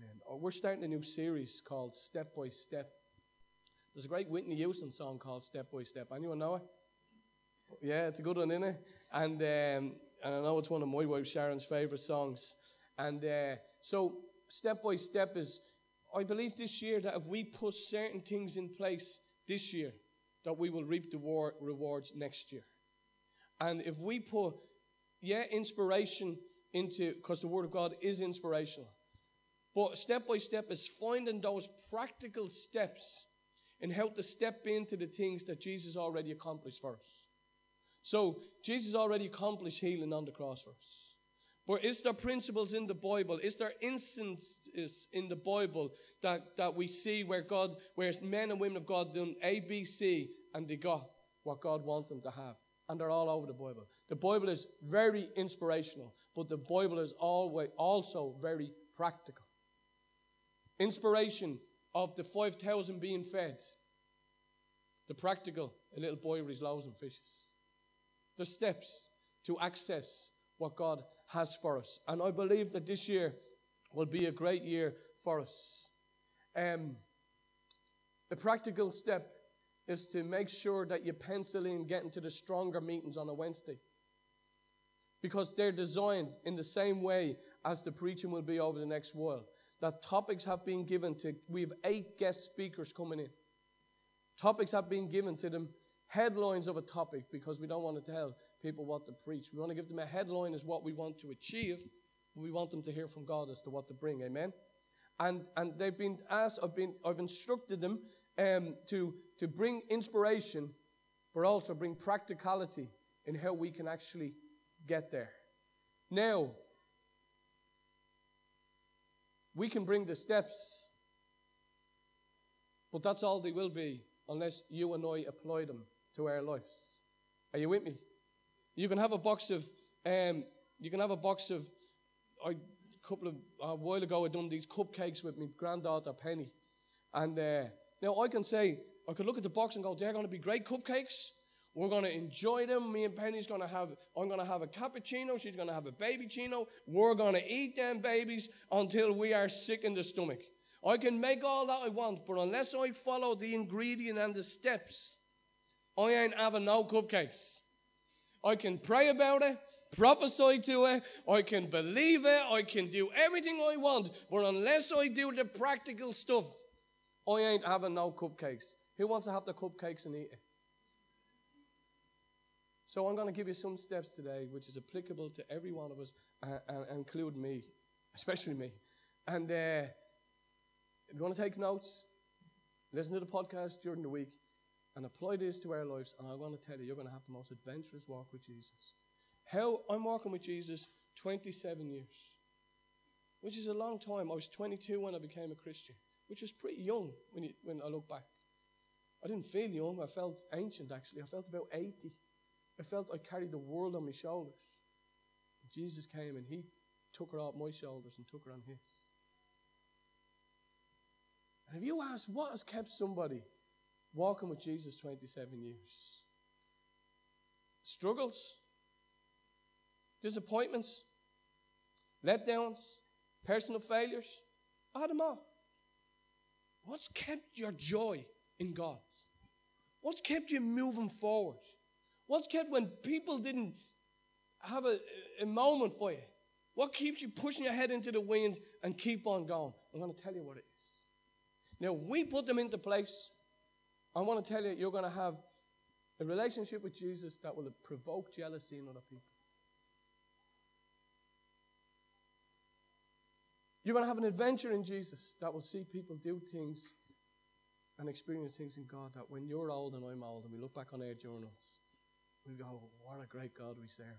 Amen. We're starting a new series called Step by Step. There's a great Whitney Houston song called Step by Step. Anyone know it? Yeah, it's a good one, isn't it? And I know it's one of my wife Sharon's favourite songs. And so Step by Step is, I believe this year that if we put certain things in place this year, that we will reap the rewards next year. And if we put, inspiration into, because the Word of God is inspirational. But step by step is finding those practical steps in how to step into the things that Jesus already accomplished for us. So, Jesus already accomplished healing on the cross for us. But is there principles in the Bible? Is there instances in the Bible that we see where men and women of God done A, B, C, and they got what God wants them to have? And they're all over the Bible. The Bible is very inspirational, but the Bible is always also very practical. Inspiration of the 5,000 being fed. The practical, a little boy with his loaves and fishes. The steps to access what God has for us. And I believe that this year will be a great year for us. A practical step is to make sure that you pencil in getting to the stronger meetings on a Wednesday. Because they're designed in the same way as the preaching will be over the next while. That topics have been given to, we have 8 guest speakers coming in. Topics have been given to them, headlines of a topic, because we don't want to tell people what to preach. We want to give them a headline as what we want to achieve. We want them to hear from God as to what to bring. Amen. And they've been asked, I've instructed them to bring inspiration, but also bring practicality in how we can actually get there. Now, we can bring the steps, but that's all they will be unless you and I apply them to our lives. Are you with me? You can have a box of, a while ago I done these cupcakes with my granddaughter Penny. And now I can look at the box and go, they're going to be great cupcakes. We're going to enjoy them. Me and Penny's I'm going to have a cappuccino. She's going to have a babychino. We're going to eat them babies until we are sick in the stomach. I can make all that I want, but unless I follow the ingredient and the steps, I ain't having no cupcakes. I can pray about it, prophesy to it, I can believe it, I can do everything I want, but unless I do the practical stuff, I ain't having no cupcakes. Who wants to have the cupcakes and eat it? So I'm going to give you some steps today, which is applicable to every one of us, including me, especially me. And if you want to take notes, listen to the podcast during the week, and apply this to our lives. And I want to tell you, you're going to have the most adventurous walk with Jesus. How I'm walking with Jesus 27 years, which is a long time. I was 22 when I became a Christian, which was pretty young when I look back. I didn't feel young. I felt ancient, actually. I felt about 80. I felt I carried the world on my shoulders. Jesus came and he took her off my shoulders and took her on his. And if you ask, what has kept somebody walking with Jesus 27 years? Struggles, disappointments, letdowns, personal failures. I had them all. What's kept your joy in God? What's kept you moving forward? What's kept when people didn't have a moment for you? What keeps you pushing your head into the wind and keep on going? I'm going to tell you what it is. Now, we put them into place. I want to tell you, you're going to have a relationship with Jesus that will provoke jealousy in other people. You're going to have an adventure in Jesus that will see people do things and experience things in God that when you're old and I'm old and we look back on our journals, we go, what a great God we serve.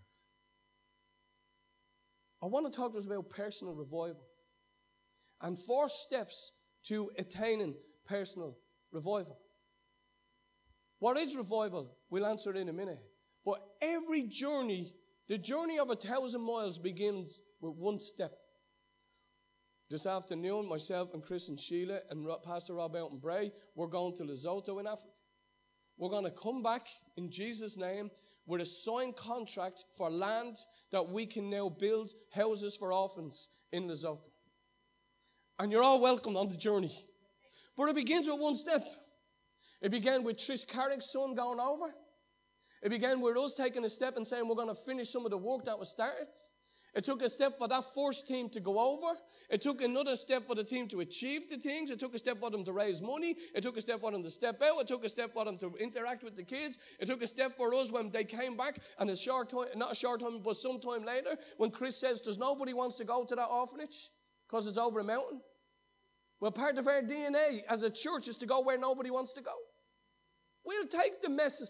I want to talk to us about personal revival and 4 steps to attaining personal revival. What is revival? We'll answer it in a minute. But every journey, the journey of 1,000 miles begins with 1 step. This afternoon, myself and Chris and Sheila and Pastor Rob out in Bray, we're going to Lesotho in Africa. We're going to come back in Jesus' name with a signed contract for land that we can now build houses for orphans in Lesotho. And you're all welcome on the journey. But it begins with one step. It began with Trish Carrick's son going over. It began with us taking a step and saying we're going to finish some of the work that was started. It took a step for that first team to go over. It took another step for the team to achieve the things. It took a step for them to raise money. It took a step for them to step out. It took a step for them to interact with the kids. It took a step for us when they came back, and a short time, not a short time, but some time later, when Chris says there's nobody wants to go to that orphanage because it's over a mountain. Well, part of our DNA as a church is to go where nobody wants to go. We'll take the messes.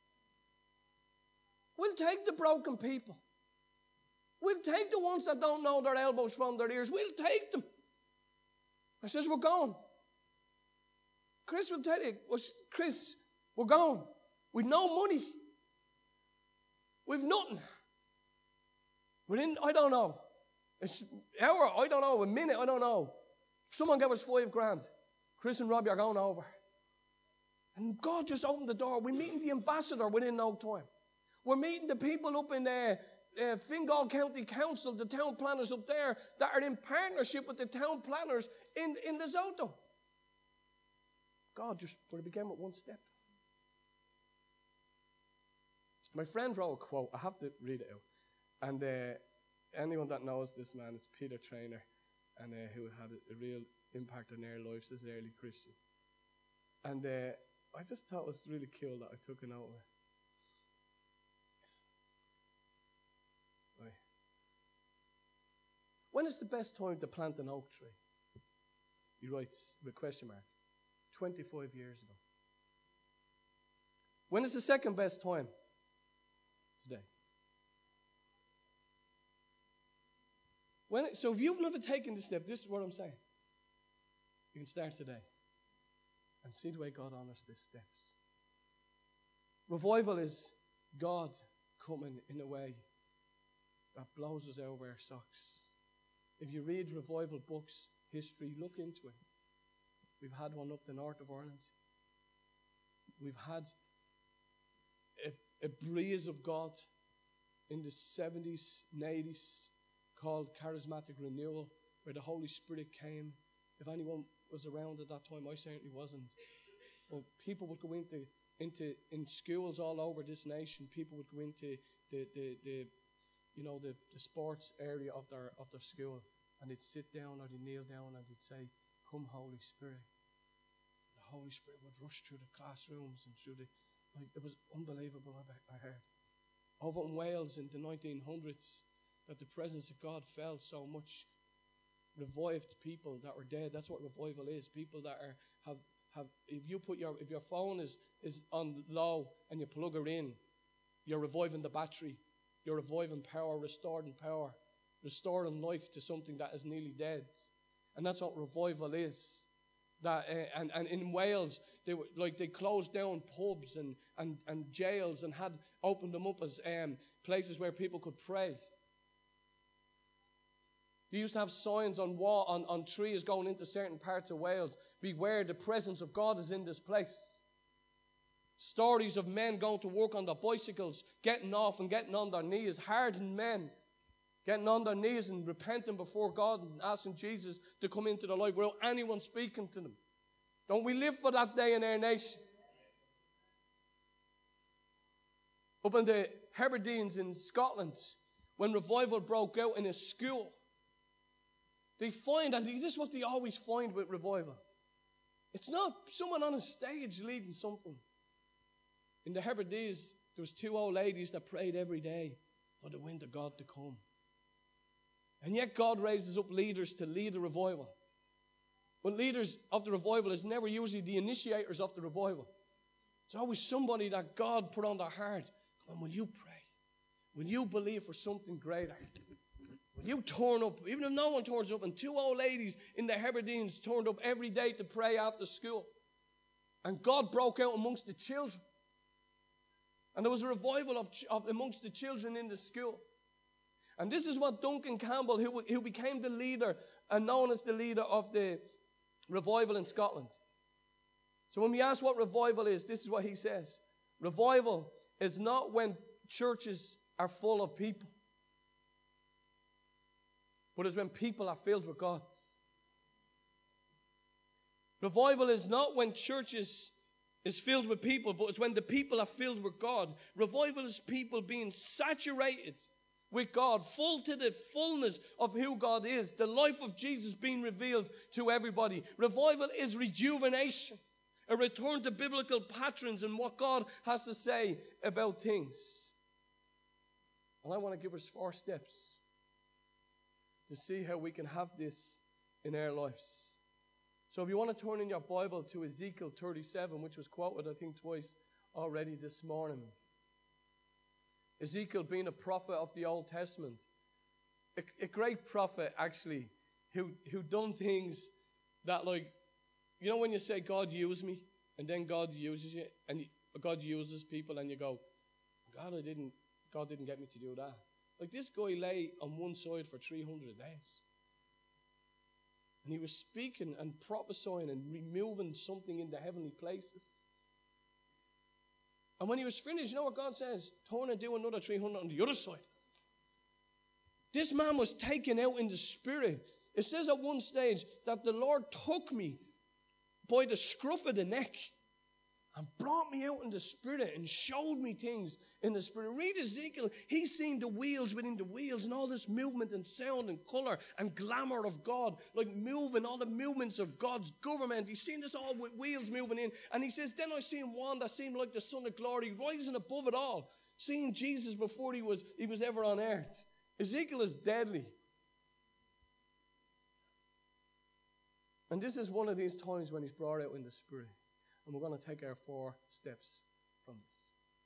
We'll take the broken people. We'll take the ones that don't know their elbows from their ears. We'll take them. I says, we're going. Chris will tell you, Chris, we're going. We've no money. We've nothing. Within, I don't know. It's an hour, I don't know. A minute, I don't know. Someone gave us $5,000. Chris and Robbie are going over. And God just opened the door. We're meeting the ambassador within no time. We're meeting the people up in Fingal County Council, the town planners up there, that are in partnership with the town planners in Lesotho. God just, but it began with one step. My friend wrote a quote. I have to read it out. And anyone that knows this man, it's Peter Trainer, and who had a real impact on their lives as early Christian. And I just thought it was really cool that I took a note of it. Right. When is the best time to plant an oak tree? He writes with a question mark. 25 years ago. When is the second best time? Today. So if you've never taken this step, this is what I'm saying. You can start today and see the way God honors these steps. Revival is God coming in a way that blows us out of our socks. If you read revival books, history, look into it. We've had one up the north of Ireland. We've had a breeze of God in the 70s and 80s called charismatic renewal, where the Holy Spirit came. If anyone was around at that time, I certainly wasn't. But people would go in schools all over this nation. People would go into the sports area of their school, and they'd sit down or they'd kneel down and they'd say, "Come, Holy Spirit." The Holy Spirit would rush through the classrooms and through it was unbelievable. I heard over in Wales in the 1900s that the presence of God fell so much, revived people that were dead. That's what revival is. People that have if your phone is on low and you plug it in, you're reviving the battery. You're reviving power, restoring life to something that is nearly dead. And that's what revival is. That and in Wales they closed down pubs and jails and had opened them up as places where people could pray. They used to have signs on trees going into certain parts of Wales. Beware, the presence of God is in this place. Stories of men going to work on their bicycles, getting off and getting on their knees, hardened men, getting on their knees and repenting before God and asking Jesus to come into their life without anyone speaking to them. Don't we live for that day in our nation? Up in the Hebrides in Scotland, when revival broke out in a school, they find, and this is what they always find with revival. It's not someone on a stage leading something. In the Hebrides, there was 2 old ladies that prayed every day for the wind of God to come. And yet God raises up leaders to lead the revival. But leaders of the revival is never usually the initiators of the revival. It's always somebody that God put on their heart. Come on, will you pray? Will you believe for something greater? Will you turn up? Even if no one turns up, and 2 old ladies in the Hebrides turned up every day to pray after school. And God broke out amongst the children. And there was a revival of amongst the children in the school. And this is what Duncan Campbell, who became the leader and known as the leader of the revival in Scotland. So when we ask what revival is, this is what he says. Revival is not when churches are full of people, but it's when people are filled with God. Revival is not when churches is filled with people, but it's when the people are filled with God. Revival is people being saturated with God, full to the fullness of who God is. The life of Jesus being revealed to everybody. Revival is rejuvenation, a return to biblical patterns and what God has to say about things. And I want to give us 4 steps to see how we can have this in our lives. So if you want to turn in your Bible to Ezekiel 37, which was quoted, I think, twice already this morning. Ezekiel being a prophet of the Old Testament. A great prophet, actually, who done things that, like, you know when you say, God used me, and then God uses you, and God uses people, and you go, God didn't get me to do that. Like, this guy lay on one side for 300 days. And he was speaking and prophesying and removing something in the heavenly places. And when he was finished, you know what God says? Turn and do another 300 on the other side. This man was taken out in the spirit. It says at one stage that the Lord took me by the scruff of the neck and brought me out in the spirit and showed me things in the spirit. Read Ezekiel. He's seen the wheels within the wheels and all this movement and sound and color and glamour of God, like moving, all the movements of God's government. He's seen this all with wheels moving in. And he says, then I seen one that seemed like the Son of Glory rising above it all, seeing Jesus before he was ever on earth. Ezekiel is deadly. And this is one of these times when he's brought out in the spirit. And we're going to take our 4 steps from this.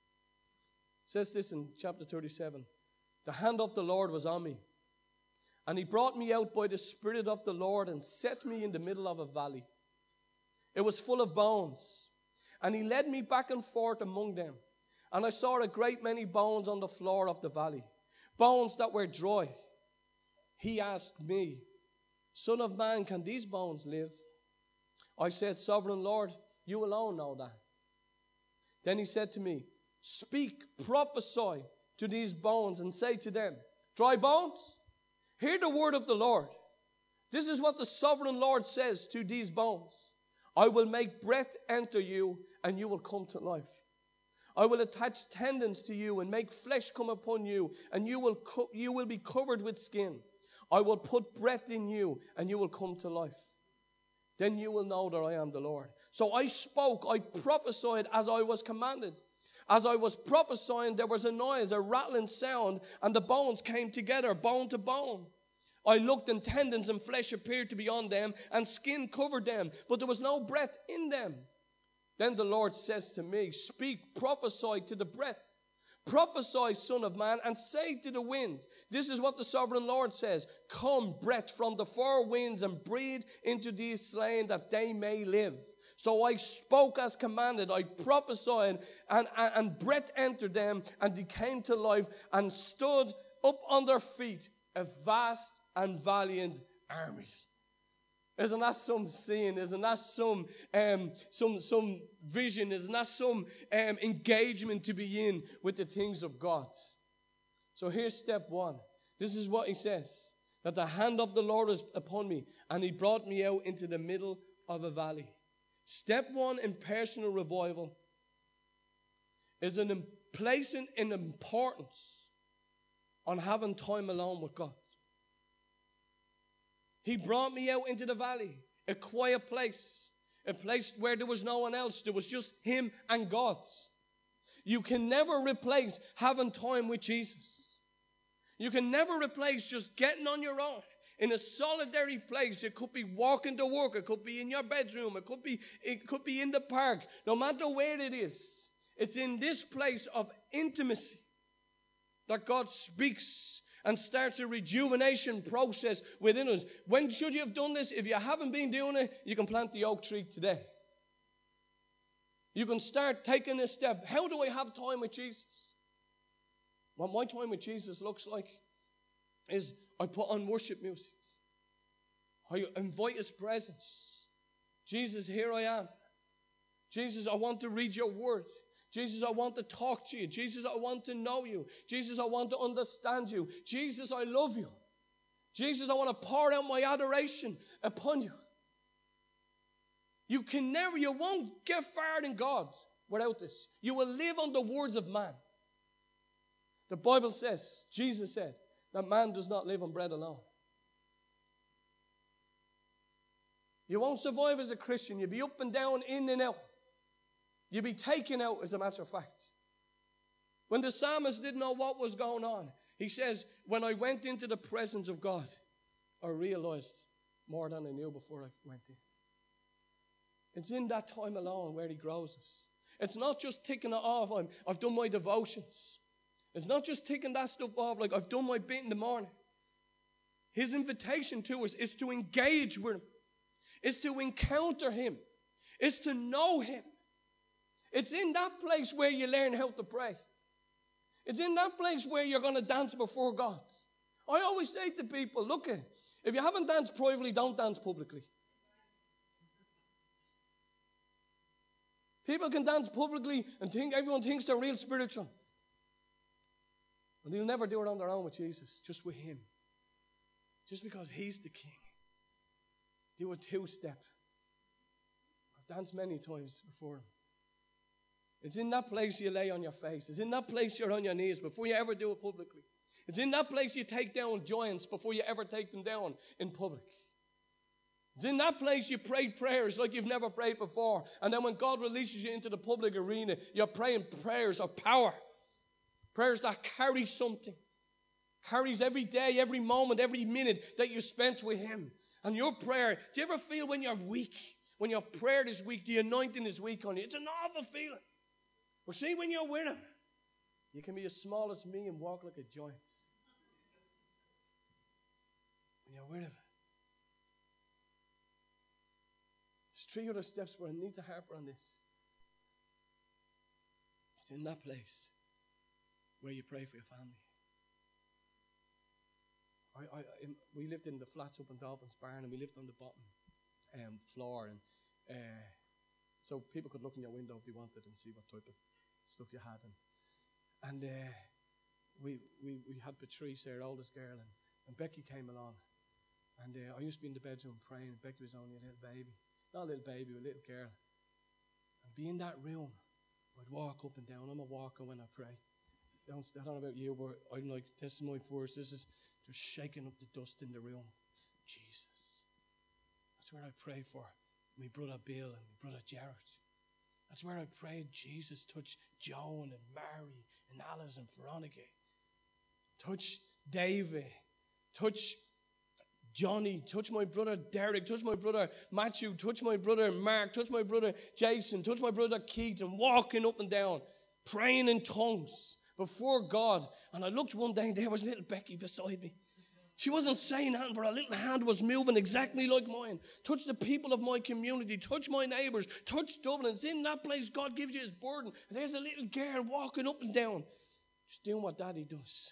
It says this in chapter 37. The hand of the Lord was on me. And he brought me out by the Spirit of the Lord and set me in the middle of a valley. It was full of bones. And he led me back and forth among them. And I saw a great many bones on the floor of the valley. Bones that were dry. He asked me, Son of man, can these bones live? I said, Sovereign Lord, you alone know that. Then he said to me, speak, prophesy to these bones and say to them, dry bones, hear the word of the Lord. This is what the sovereign Lord says to these bones. I will make breath enter you and you will come to life. I will attach tendons to you and make flesh come upon you and you will be covered with skin. I will put breath in you and you will come to life. Then you will know that I am the Lord. So I spoke, I prophesied as I was commanded. As I was prophesying, there was a noise, a rattling sound, and the bones came together, bone to bone. I looked, and tendons and flesh appeared to be on them, and skin covered them, but there was no breath in them. Then the Lord says to me, speak, prophesy to the breath. Prophesy, Son of man, and say to the wind, this is what the sovereign Lord says, come, breath from the 4 winds, and breathe into these slain that they may live. So I spoke as commanded, I prophesied, and breath entered them, and they came to life, and stood up on their feet, a vast and valiant army. Isn't that some seeing? Isn't that some vision? Isn't that some engagement to be in with the things of God? So here's step 1. This is what he says, that the hand of the Lord was upon me, and he brought me out into the middle of a valley. Step 1 in personal revival is placing an importance on having time alone with God. He brought me out into the valley, a quiet place, a place where there was no one else. There was just him and God. You can never replace having time with Jesus. You can never replace just getting on your own in a solitary place. It could be walking to work. It could be in your bedroom. It could be in the park. No matter where it is, it's in this place of intimacy that God speaks and starts a rejuvenation process within us. When should you have done this? If you haven't been doing it, you can plant the oak tree today. You can start taking this step. How do I have time with Jesus? What my time with Jesus looks like is I put on worship music. I invite his presence. Jesus, here I am. Jesus, I want to read your word. Jesus, I want to talk to you. Jesus, I want to know you. Jesus, I want to understand you. Jesus, I love you. Jesus, I want to pour out my adoration upon you. You won't get far in God without this. You will live on the words of man. The Bible says, Jesus said, that man does not live on bread alone. You won't survive as a Christian. You'll be up and down, in and out. You'll be taken out, as a matter of fact. When the psalmist didn't know what was going on, he says, when I went into the presence of God, I realized more than I knew before I went in. It's in that time alone where he grows us. It's not just ticking it off, I've done my devotions. It's not just ticking that stuff off like I've done my bit in the morning. His invitation to us is to engage with him. Is to encounter him. Is to know him. It's in that place where you learn how to pray. It's in that place where you're going to dance before God. I always say to people, look, if you haven't danced privately, don't dance publicly. People can dance publicly and everyone thinks they're real spiritual. And they'll never do it on their own with Jesus, just with him. Just because he's the king. Do a two-step. I've danced many times before him. It's in that place you lay on your face. It's in that place you're on your knees before you ever do it publicly. It's in that place you take down giants before you ever take them down in public. It's in that place you pray prayers like you've never prayed before. And then when God releases you into the public arena, you're praying prayers of power. Prayers that carry something. Carries every day, every moment, every minute that you spent with him. And your prayer, do you ever feel when you're weak? When your prayer is weak, the anointing is weak on you. It's an awful feeling. But see, when you're with him, you can be as small as me and walk like a giant. When you're with him. There's 3 other steps where I need to harp on this. It's in that place where you pray for your family. We lived in the flats up in Dolphins Barn, and we lived on the bottom floor, and so people could look in your window if they wanted and see what type of stuff you had. And we had Patrice, our oldest girl, and Becky came along. And I used to be in the bedroom praying, and Becky was only a little baby. Not a little baby, a little girl. And be in that room, I'd walk up and down. I'm a walker when I pray. I don't know about you, but I'm like, this is my force. This is just shaking up the dust in the room. Jesus. That's where I pray for my brother Bill and my brother Jared. That's where I prayed, Jesus, touch Joan and Mary and Alice and Veronica. Touch David. Touch Johnny. Touch my brother Derek. Touch my brother Matthew. Touch my brother Mark. Touch my brother Jason. Touch my brother Keith. And walking up and down, praying in tongues before God. And I looked one day and there was little Becky beside me. She wasn't saying anything, but her little hand was moving exactly like mine. Touch the people of my community. Touch my neighbours. Touch Dublin. It's in that place God gives you his burden. And there's a little girl walking up and down, just doing what Daddy does.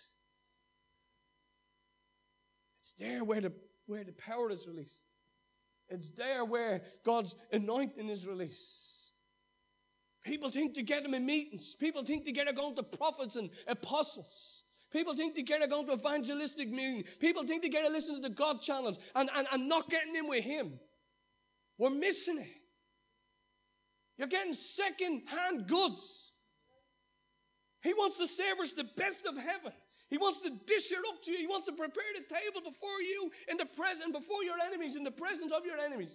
It's there where the power is released. It's there where God's anointing is released. People think to get them in meetings. People think to get her going to prophets and apostles. People think to get her going to evangelistic meetings. People think to get her listening to the God channels and not getting in with him. We're missing it. You're getting second-hand goods. He wants to serve us the best of heaven. He wants to dish it up to you. He wants to prepare the table before you in the present, before your enemies, in the presence of your enemies.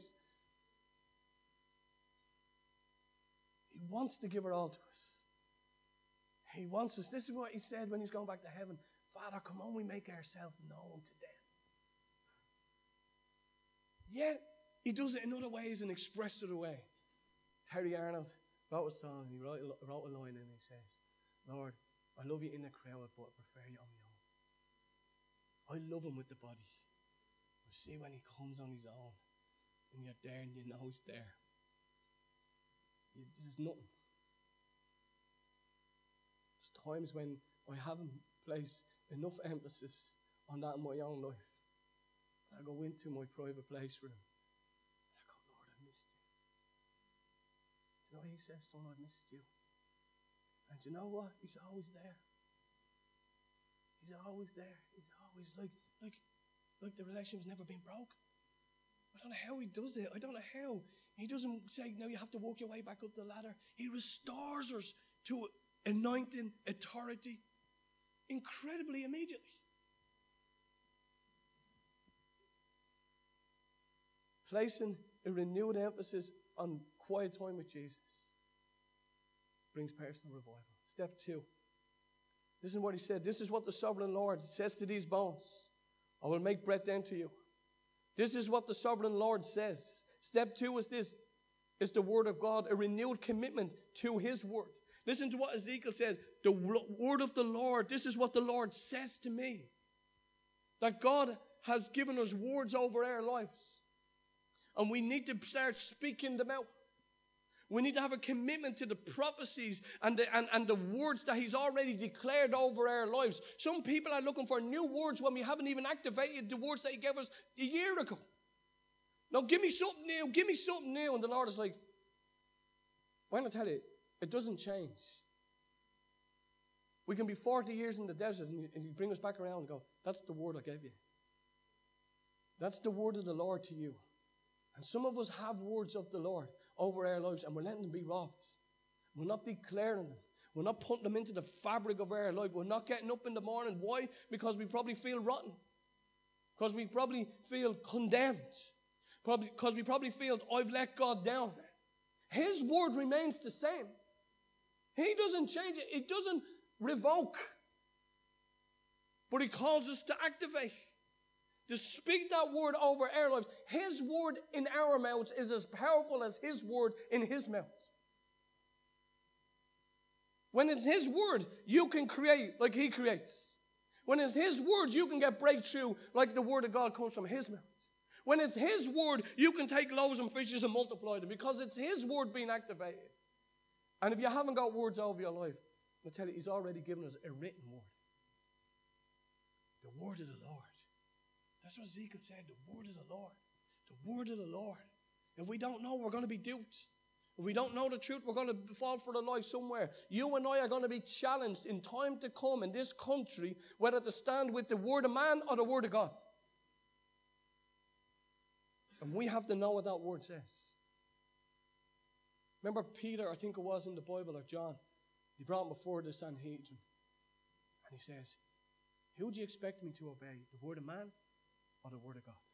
He wants to give it all to us. He wants us. This is what he said when he's going back to heaven. Father, come on, we make ourselves known to them. Yet, he does it in other ways and expresses it away. Terry Arnold wrote a song, and he wrote a line, and he says, Lord, I love you in the crowd, but I prefer you on my own. I love him with the body. But see, when he comes on his own, and you're there and you know he's there, this is nothing. There's times when I haven't placed enough emphasis on that in my own life. I go into my private place for him. And I go, Lord, I missed you. Do you know what he says? Son, I missed you. And do you know what? He's always there. He's always there. He's always like the relationship's never been broken. I don't know how he does it. I don't know how. He doesn't say, no, you have to work your way back up the ladder. He restores us to anointing, authority, incredibly immediately. Placing a renewed emphasis on quiet time with Jesus brings personal revival. Step 2. This is what he said. This is what the sovereign Lord says to these bones. I will make breath enter you. This is what the sovereign Lord says. Step 2 is this. It's the word of God, a renewed commitment to his word. Listen to what Ezekiel says. The word of the Lord, this is what the Lord says to me. That God has given us words over our lives. And we need to start speaking them out. We need to have a commitment to the prophecies and the words that he's already declared over our lives. Some people are looking for new words when we haven't even activated the words that he gave us a year ago. Now, give me something new. Give me something new. And the Lord is like, why don't I tell you, it doesn't change. We can be 40 years in the desert and you bring us back around and go, that's the word I gave you. That's the word of the Lord to you. And some of us have words of the Lord over our lives and we're letting them be robbed. We're not declaring them. We're not putting them into the fabric of our life. We're not getting up in the morning. Why? Because we probably feel rotten. Because we probably feel condemned. Because we probably feel, I've let God down. His word remains the same. He doesn't change it. It doesn't revoke. But he calls us to activate. To speak that word over our lives. His word in our mouths is as powerful as his word in his mouth. When it's his word, you can create like he creates. When it's his word, you can get breakthrough like the word of God comes from his mouth. When it's his word, you can take loaves and fishes and multiply them because it's his word being activated. And if you haven't got words over your life, I'll tell you, he's already given us a written word. The word of the Lord. That's what Ezekiel said, the word of the Lord. The word of the Lord. If we don't know, we're going to be duped. If we don't know the truth, we're going to fall for the lie somewhere. You and I are going to be challenged in time to come in this country whether to stand with the word of man or the word of God. And we have to know what that word says. Remember Peter, I think it was in the Bible, or John. He brought him before the Sanhedrin. And he says, who do you expect me to obey? The word of man or the word of God?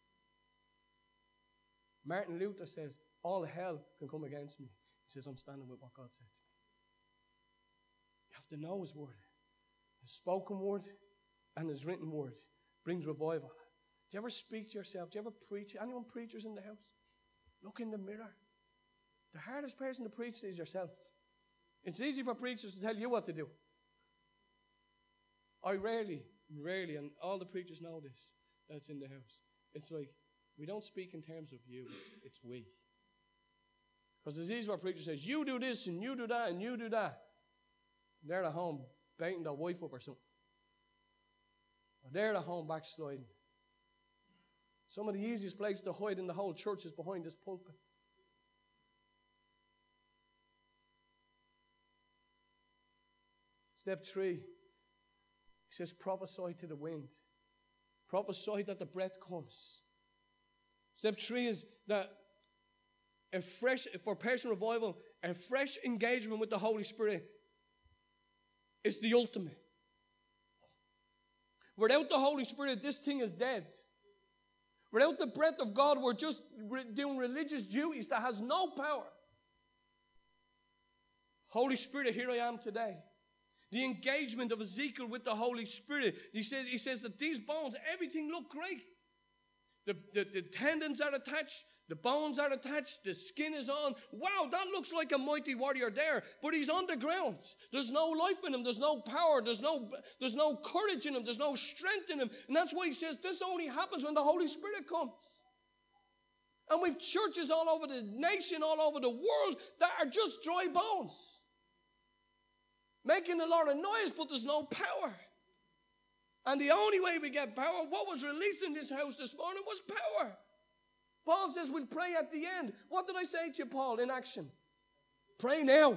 Martin Luther says, all hell can come against me. He says, I'm standing with what God said to me. You have to know his word. His spoken word and his written word brings revival. Do you ever speak to yourself? Do you ever preach? Anyone preachers in the house? Look in the mirror. The hardest person to preach is yourself. It's easy for preachers to tell you what to do. I rarely, and all the preachers know this, that's in the house. It's like, we don't speak in terms of you, it's we. Because it's easy for a preacher to say, you do this, and you do that, and you do that. And they're at home baiting their wife up or something. Or they're at home backsliding. Some of the easiest places to hide in the whole church is behind this pulpit. Step 3. He says, prophesy to the wind. Prophesy that the breath comes. Step 3 is that for personal revival, a fresh engagement with the Holy Spirit is the ultimate. Without the Holy Spirit, this thing is dead. Without the breath of God, we're just doing religious duties that has no power. Holy Spirit, here I am today. The engagement of Ezekiel with the Holy Spirit. He says that these bones, everything look great. The tendons are attached. The bones are attached. The skin is on. Wow, that looks like a mighty warrior there. But he's on the ground. There's no life in him. There's no power. There's no courage in him. There's no strength in him. And that's why he says this only happens when the Holy Spirit comes. And we've churches all over the nation, all over the world that are just dry bones. Making a lot of noise, but there's no power. And the only way we get power, what was released in this house this morning was power. Paul says we'll pray at the end. What did I say to you, Paul, in action? Pray now.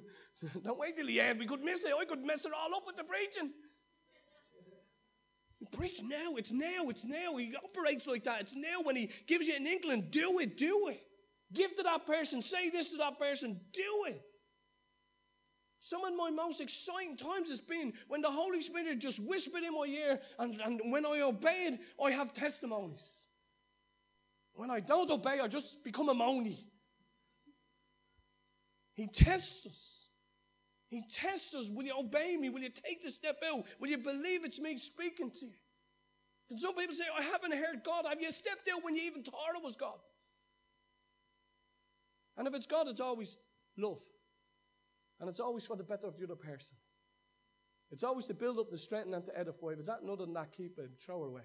Don't wait till the end. We could miss it. I could mess it all up with the preaching. preach now. It's now. It's now. He operates like that. It's now when he gives you an inkling. Do it. Do it. Give to that person. Say this to that person. Do it. Some of my most exciting times has been when the Holy Spirit just whispered in my ear, and when I obeyed, I have testimonies. When I don't obey, I just become a moany. He tests us. He tests us. Will you obey me? Will you take the step out? Will you believe it's me speaking to you? And some people say, I haven't heard God. Have you stepped out when you even thought it was God? And if it's God, it's always love. And it's always for the better of the other person. It's always to build up, to strengthen, and to edify. If it's that, other than that, keep it, throw it away.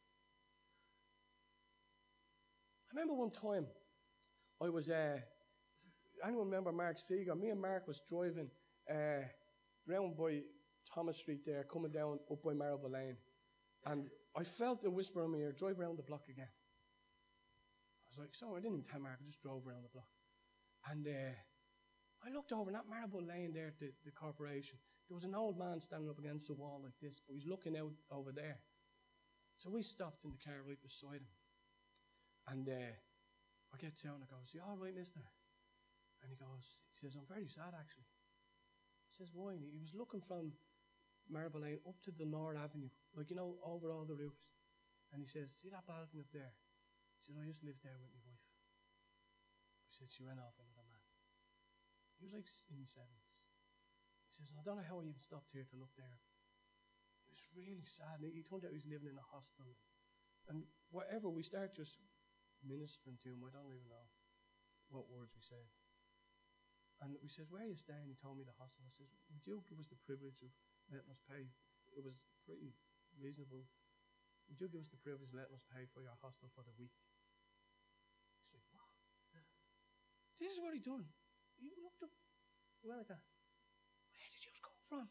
I remember one time, I was, anyone remember Mark Seeger? Me and Mark was driving round by Thomas Street there, coming down up by Marble Lane. And I felt a whisper in my ear, drive around the block again. I was like, so I didn't even tell Mark, I just drove around the block. And I looked over in that Marble Lane there, the corporation. There was an old man standing up against the wall like this, but he's looking out over there. So we stopped in the car right beside him. And I get down and I goes, you all right, mister? And he says, I'm very sad actually. He says, why? And he was looking from Marble Lane up to the North Avenue, like, over all the roofs. And he says, see that balcony up there? He said, I used to live there with my wife. He said, she ran off with another man. He was like in his 70s. He says, I don't know how I even stopped here to look there. It was really sad. He turned out he was living in a hostel. And whatever, we start just ministering to him. I don't even know what words we said. And we said, where are you staying? He told me the hostel. I said, would you give us the privilege of letting us pay? It was pretty reasonable. Would you give us the privilege of letting us pay for your hostel for the week? He's like, what? This is what he done. He looked up. He went like that. Where did you come from?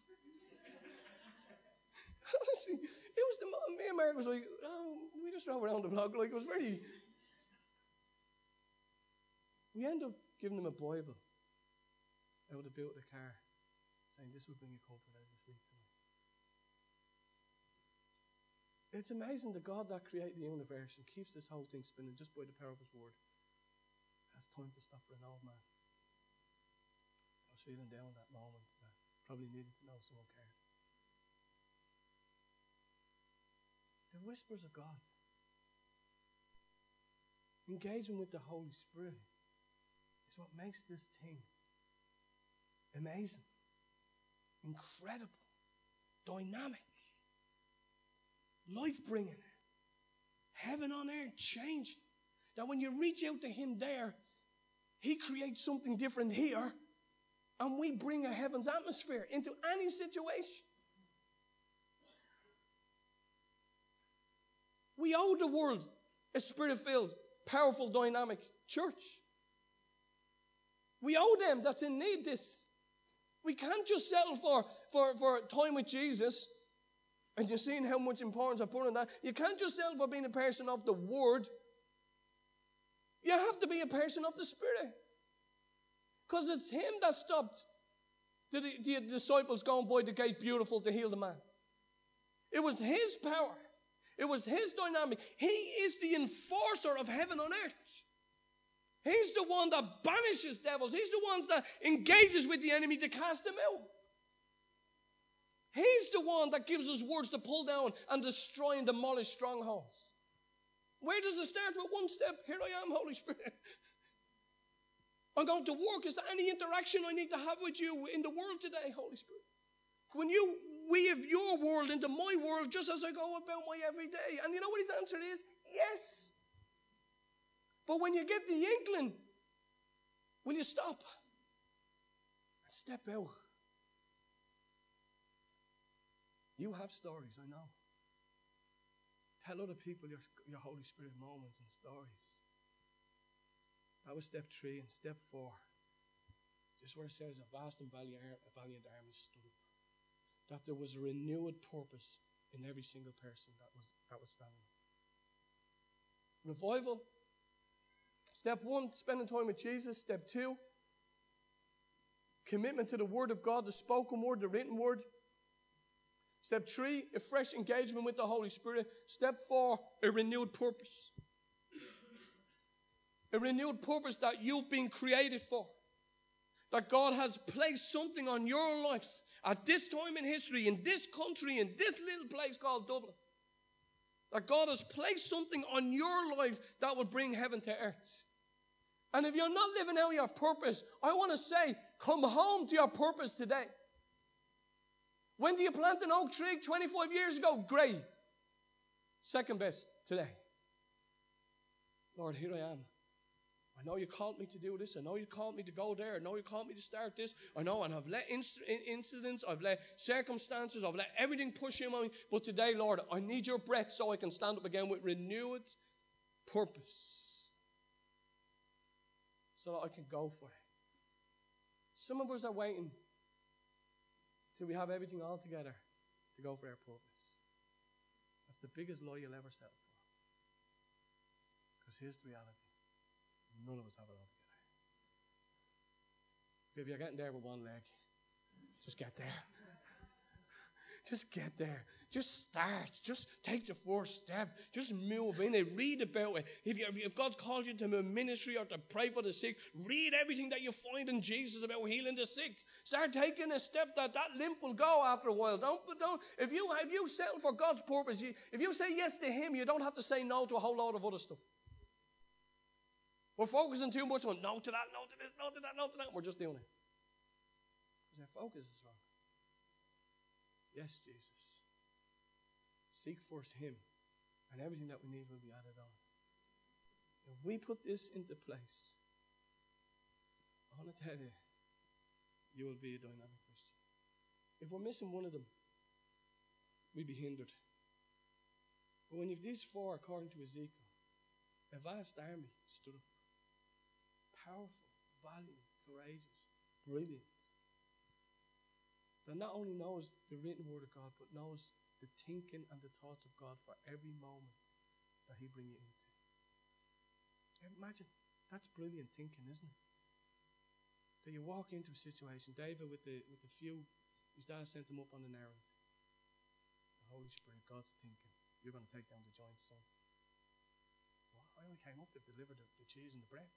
Honestly, it was me and Mark was like, oh, we just drove around the block. Like, it was very... We ended up giving him a Bible out of the boot of the car, saying, this will bring you comfort out of the sleep tonight. It's amazing the God that created the universe and keeps this whole thing spinning just by the power of his word has time to stop for an old man. I was feeling down that moment that probably needed to know someone cared. The whispers of God. Engaging with the Holy Spirit is what makes this thing amazing, incredible, dynamic, life-bringing, heaven on earth changing. That when you reach out to him there, he creates something different here, and we bring a heaven's atmosphere into any situation. We owe the world a spirit-filled, powerful, dynamic church. We owe them that's in need this. We can't just settle for time with Jesus. And you're seeing how much importance I put on that. You can't just settle for being a person of the Word. You have to be a person of the Spirit. Because it's him that stopped the disciples going by the gate beautiful to heal the man. It was his power. It was his dynamic. He is the enforcer of heaven on earth. He's the one that banishes devils. He's the one that engages with the enemy to cast them out. He's the one that gives us words to pull down and destroy and demolish strongholds. Where does it start? With one step. Here I am, Holy Spirit. I'm going to work. Is there any interaction I need to have with you in the world today, Holy Spirit? When you weave your world into my world just as I go about my everyday. And you know what his answer is? Yes. But when you get the inkling, will you stop and step out? You have stories, I know. Tell other people your Holy Spirit moments and stories. That was step 3. And step 4, just where it says a vast and valiant army stood up. That there was a renewed purpose in every single person that was standing up. Revival. Step 1, spending time with Jesus. Step 2, commitment to the Word of God, the spoken word, the written word. Step 3, a fresh engagement with the Holy Spirit. Step 4, a renewed purpose. A renewed purpose that you've been created for. That God has placed something on your life at this time in history, in this country, in this little place called Dublin. That God has placed something on your life that will bring heaven to earth. And if you're not living out your purpose, I want to say, come home to your purpose today. When do you plant an oak tree? 25 years ago? Great. Second best today. Lord, here I am. I know you called me to do this. I know you called me to go there. I know you called me to start this. I know, and I've let incidents, I've let circumstances, I've let everything push in on me. But today, Lord, I need your breath so I can stand up again with renewed purpose. So that I can go for it. Some of us are waiting till we have everything all together to go for our purpose. That's the biggest lie you'll ever settle for. Because here's the reality. None of us have it all together. If you're getting there with one leg, just get there. Just get there. Just start. Just take the first step. Just move in it. Read about it. If God's called you to a ministry or to pray for the sick, read everything that you find in Jesus about healing the sick. Start taking a step that limp will go after a while. Don't. If you settle for God's purpose, if you say yes to Him, you don't have to say no to a whole load of other stuff. We're focusing too much on no to that, no to this, no to that, no to that. We're just doing it. Because our focus is wrong. Yes, Jesus. Seek first Him, and everything that we need will be added on. If we put this into place, I want to tell you, you will be a dynamic Christian. If we're missing one of them, we'd be hindered. But when you've these four, according to Ezekiel, a vast army stood up. Powerful, valiant, courageous, brilliant. That not only knows the written word of God, but knows the thinking and the thoughts of God for every moment that He brings you into. Imagine, that's brilliant thinking, isn't it? That you walk into a situation, David with the few, his dad sent him up on an errand. The Holy Spirit, God's thinking, you're going to take down the giant's son. Well, I only came up to deliver the cheese and the bread.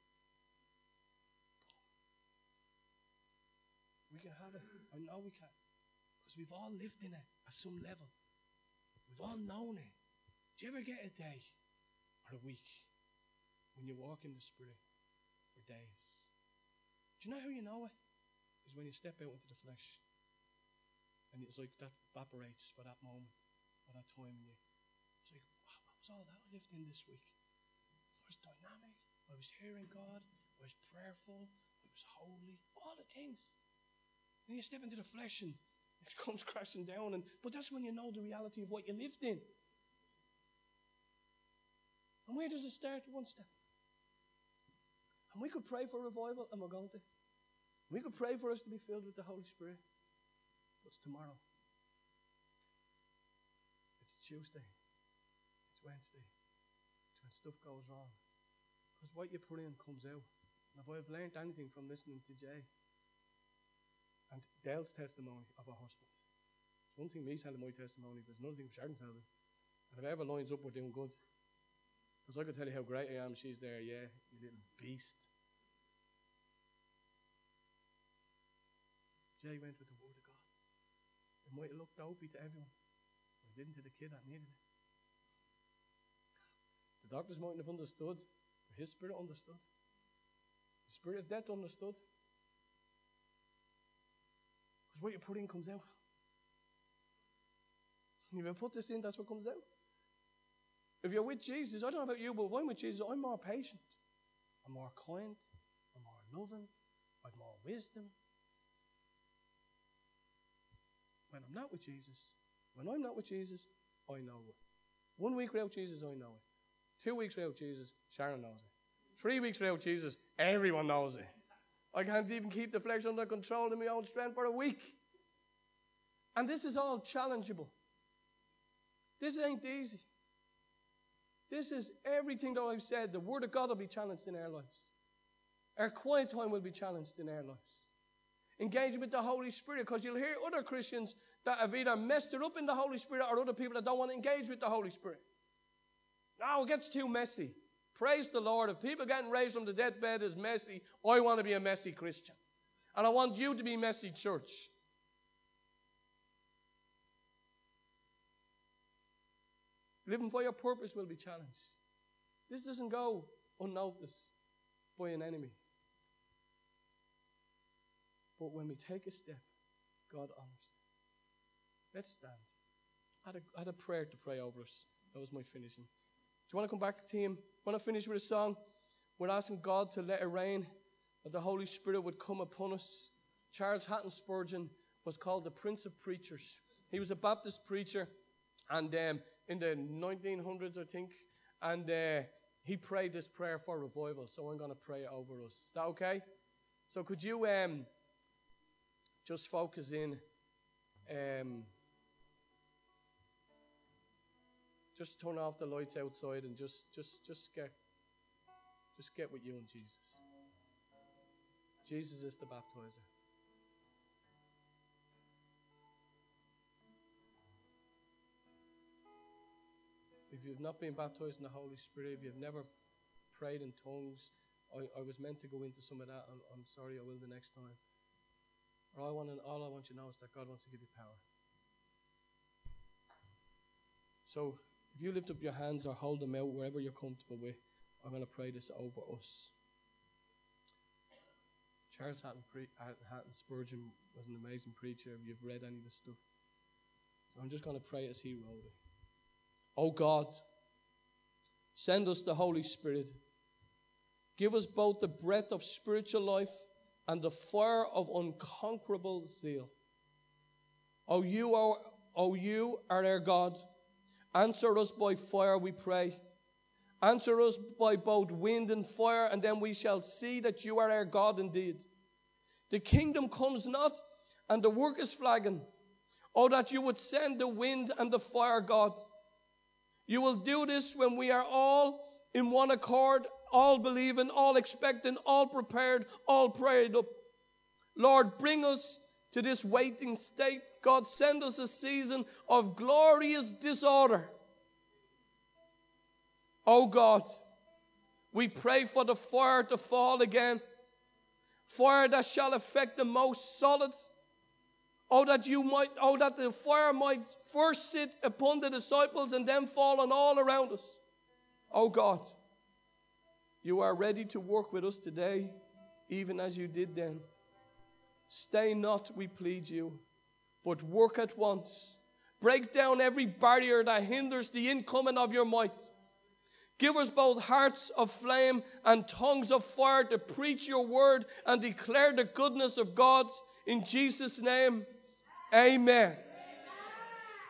We can have it. I know we can. Because we've all lived in it at some level. We've all known it. Do you ever get a day or a week when you walk in the Spirit for days? Do you know how you know it? Is when you step out into the flesh. And it's like that evaporates for that moment or that time in you. It's like, wow, what was all that I lived in this week? I was dynamic. I was hearing God. I was prayerful. I was holy. All the things. And you step into the flesh and it comes crashing down. But that's when you know the reality of what you lived in. And where does it start? One step. And we could pray for revival, and we're going to. We could pray for us to be filled with the Holy Spirit. But it's tomorrow. It's Tuesday. It's Wednesday. It's when stuff goes wrong. Because what you put in comes out. And if I've learned anything from listening to Jay, and Dale's testimony of her husband. It's one thing me telling my testimony, but it's another thing Sharon telling. And if it ever lines up, we're doing good. Because I could tell you how great I am. She's there, yeah, you little beast. Jay went with the Word of God. It might have looked dopey to everyone, but it didn't to the kid that needed it. The doctors mightn't have understood, but his spirit understood. The spirit of death understood. Because what you put in comes out. If you put this in, that's what comes out. If you're with Jesus, I don't know about you, but if I'm with Jesus, I'm more patient. I'm more kind. I'm more loving. I have more wisdom. When I'm not with Jesus, when I'm not with Jesus, I know it. 1 week without Jesus, I know it. 2 weeks without Jesus, Sharon knows it. 3 weeks without Jesus, everyone knows it. I can't even keep the flesh under control in my own strength for a week. And this is all challengeable. This ain't easy. This is everything that I've said. The Word of God will be challenged in our lives. Our quiet time will be challenged in our lives. Engage with the Holy Spirit, because you'll hear other Christians that have either messed it up in the Holy Spirit or other people that don't want to engage with the Holy Spirit. No, it gets too messy. Praise the Lord. If people getting raised from the deathbed is messy, I want to be a messy Christian. And I want you to be messy, church. Living for your purpose will be challenged. This doesn't go unnoticed by an enemy. But when we take a step, God honors it. Let's stand. I had a prayer to pray over us. That was my finishing. Do you want to come back, team? Want to finish with a song? We're asking God to let it rain, that the Holy Spirit would come upon us. Charles Hatton Spurgeon was called the Prince of Preachers. He was a Baptist preacher, and in the 1900s, I think, and he prayed this prayer for revival. So I'm going to pray it over us. Is that okay? So could you just focus in? Just turn off the lights outside and just get with you and Jesus. Jesus is the baptizer. If you've not been baptized in the Holy Spirit, if you've never prayed in tongues, I was meant to go into some of that. I'm sorry, I will the next time. All I want you to know is that God wants to give you power. So if you lift up your hands or hold them out wherever you're comfortable with, I'm going to pray this over us. Charles Hatton Spurgeon was an amazing preacher. If you've read any of this stuff. So I'm just going to pray as he wrote it. Oh God, send us the Holy Spirit. Give us both the breath of spiritual life and the fire of unconquerable zeal. O you are our God. Answer us by fire, we pray. Answer us by both wind and fire, and then we shall see that you are our God indeed. The kingdom comes not, and the work is flagging. Oh, that you would send the wind and the fire, God. You will do this when we are all in one accord, all believing, all expecting, all prepared, all prayed up. Lord, bring us to this waiting state. God, send us a season of glorious disorder. Oh God, we pray for the fire to fall again. Fire that shall affect the most solid. Oh, that the fire might first sit upon the disciples and then fall on all around us. Oh God, you are ready to work with us today, even as you did then. Stay not, we plead you, but work at once. Break down every barrier that hinders the incoming of your might. Give us both hearts of flame and tongues of fire to preach your word and declare the goodness of God. In Jesus' name, amen.